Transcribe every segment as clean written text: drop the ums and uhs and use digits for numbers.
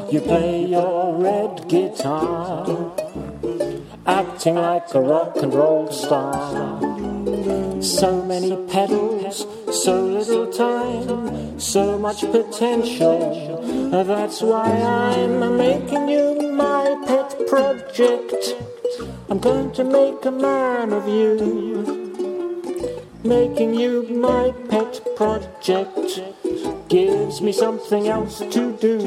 You play your red guitar, acting like a rock and roll star. So many pedals, so little time, so much potential. That's why I'm making you my pet project. I'm going to make a man of you. Making you my pet project gives me something else to do.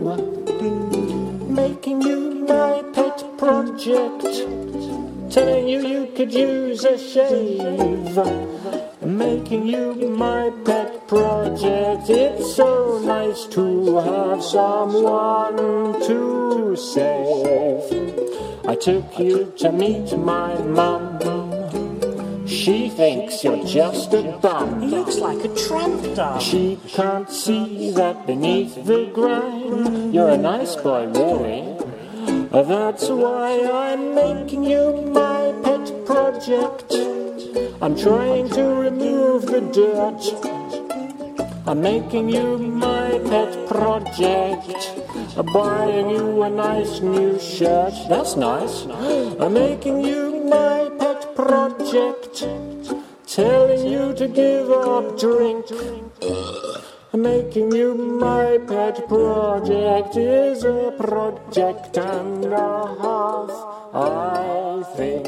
Making you my pet project, telling you could use a shave. Making you my pet project, it's so nice to have someone to save. I took you to meet my mum. She thinks you're just a bum. He looks like a tramp dog. She can't see that beneath the grime you're a nice boy, really. That's why I'm making you my pet project. I'm trying to remove the dirt. I'm making you my pet project. Buying you a nice new shirt. That's nice. I'm making you my pet project. Telling you to give up drink. Making you my pet project is a project and a half, I think.